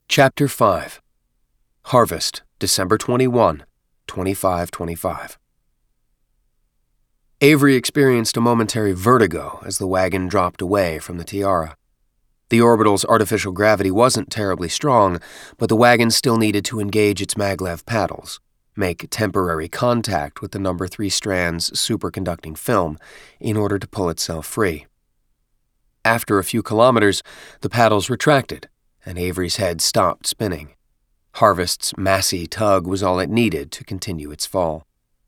Chapter 5. Harvest, December 21, 2525. Avery experienced a momentary vertigo as the wagon dropped away from the Tiara. The orbital's artificial gravity wasn't terribly strong, but the wagon still needed to engage its maglev paddles, make temporary contact with the No. 3 Strand's superconducting film in order to pull itself free. After a few kilometers, the paddles retracted, and Avery's head stopped spinning. Harvest's massy tug was all it needed to continue its fall.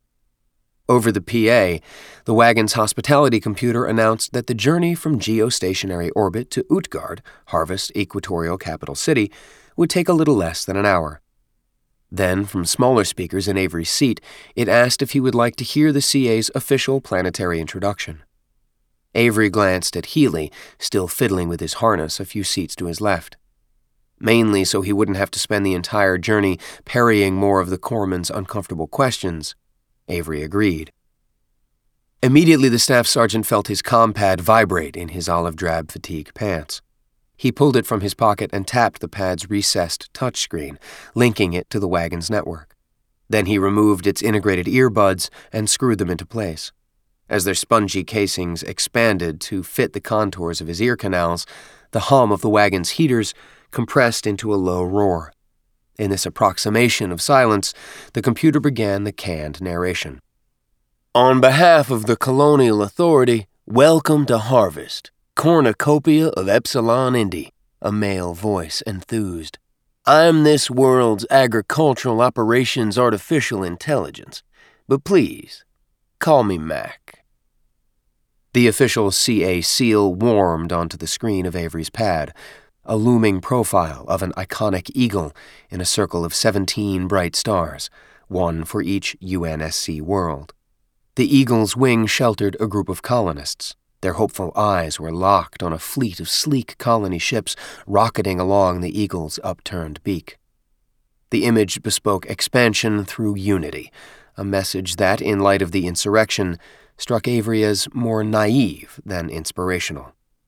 Over the PA, the wagon's hospitality computer announced that the journey from geostationary orbit to Utgard, Harvest equatorial capital city, would take a little less than an hour. Then, from smaller speakers in Avery's seat, it asked if he would like to hear the CA's official planetary introduction. Avery glanced at Healy, still fiddling with his harness a few seats to his left. Mainly so he wouldn't have to spend the entire journey parrying more of the corpsman's uncomfortable questions, Avery agreed. Immediately the staff sergeant felt his compad vibrate in his olive-drab fatigue pants. He pulled it from his pocket and tapped the pad's recessed touchscreen, linking it to the wagon's network. Then he removed its integrated earbuds and screwed them into place. As their spongy casings expanded to fit the contours of his ear canals, the hum of the wagon's heaters compressed into a low roar. In this approximation of silence, the computer began the canned narration. On behalf of the Colonial Authority, welcome to Harvest, cornucopia of Epsilon Indi, a male voice enthused. I'm this world's agricultural operations artificial intelligence, but please, call me Mac. The official CA seal warmed onto the screen of Avery's pad, a looming profile of an iconic eagle in a circle of 17 bright stars, one for each UNSC world. The eagle's wing sheltered a group of colonists. Their hopeful eyes were locked on a fleet of sleek colony ships rocketing along the eagle's upturned beak. The image bespoke expansion through unity, a message that, in light of the insurrection, struck Avery as more naive than inspirational.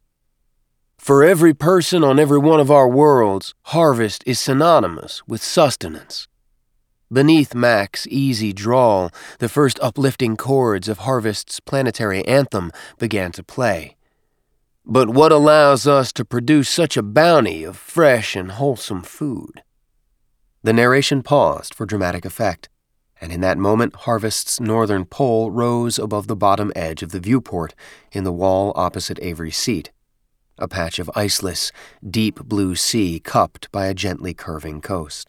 For every person on every one of our worlds, harvest is synonymous with sustenance. Beneath Mac's easy drawl, the first uplifting chords of Harvest's planetary anthem began to play. But what allows us to produce such a bounty of fresh and wholesome food? The narration paused for dramatic effect, and in that moment Harvest's northern pole rose above the bottom edge of the viewport in the wall opposite Avery's seat. A patch of iceless, deep blue sea cupped by a gently curving coast.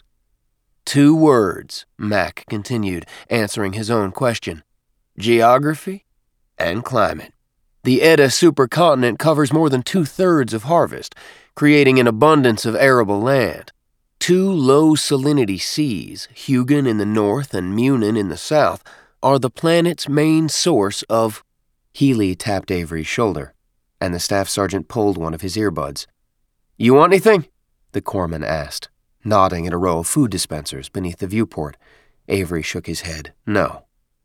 2 words, Mac continued, answering his own question. Geography and climate. The Edda supercontinent covers more than 2/3 of Harvest, creating an abundance of arable land. 2 low salinity seas, Hugin in the north and Munin in the south, are the planet's main source of... Healy tapped Avery's shoulder, and the staff sergeant pulled one of his earbuds. You want anything? The corpsman asked, nodding at a row of food dispensers beneath the viewport. Avery shook his head, no.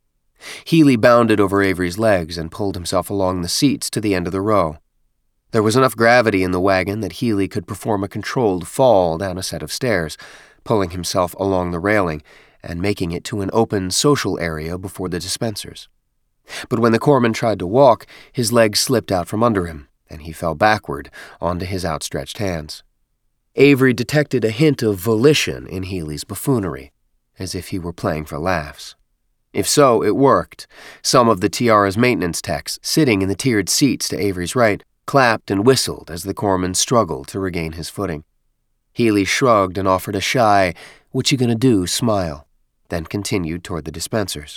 Healy bounded over Avery's legs and pulled himself along the seats to the end of the row. There was enough gravity in the wagon that Healy could perform a controlled fall down a set of stairs, pulling himself along the railing and making it to an open social area before the dispensers. But when the corpsman tried to walk, his legs slipped out from under him, and he fell backward onto his outstretched hands. Avery detected a hint of volition in Healy's buffoonery, as if he were playing for laughs. If so, it worked. Some of the Tiara's maintenance techs, sitting in the tiered seats to Avery's right, clapped and whistled as the corpsman struggled to regain his footing. Healy shrugged and offered a shy, "What you gonna do?" smile, then continued toward the dispensers.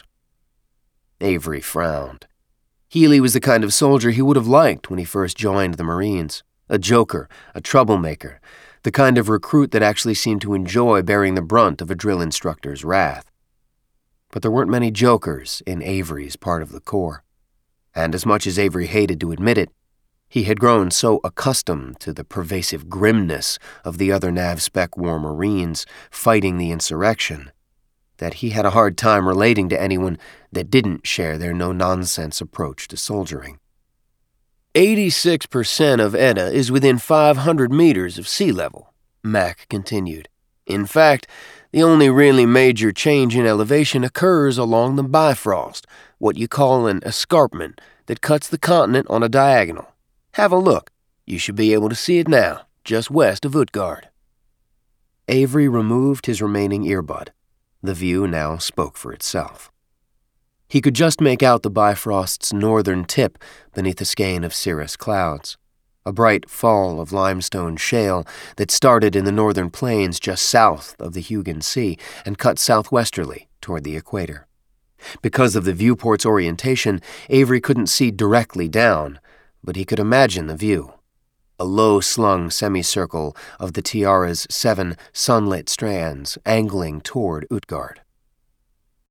Avery frowned. Healy was the kind of soldier he would have liked when he first joined the Marines. A joker, a troublemaker, the kind of recruit that actually seemed to enjoy bearing the brunt of a drill instructor's wrath. But there weren't many jokers in Avery's part of the Corps. And as much as Avery hated to admit it, he had grown so accustomed to the pervasive grimness of the other NavSpec War Marines fighting the insurrection that he had a hard time relating to anyone that didn't share their no-nonsense approach to soldiering. 86% of Edda is within 500 meters of sea level, Mac continued. In fact, the only really major change in elevation occurs along the Bifrost, what you call an escarpment, that cuts the continent on a diagonal. Have a look. You should be able to see it now, just west of Utgard. Avery removed his remaining earbud. The view now spoke for itself. He could just make out the Bifrost's northern tip beneath a skein of cirrus clouds, a bright fall of limestone shale that started in the northern plains just south of the Hugin Sea and cut southwesterly toward the equator. Because of the viewport's orientation, Avery couldn't see directly down, but he could imagine the view. A low-slung semicircle of the tiara's 7 sunlit strands angling toward Utgard.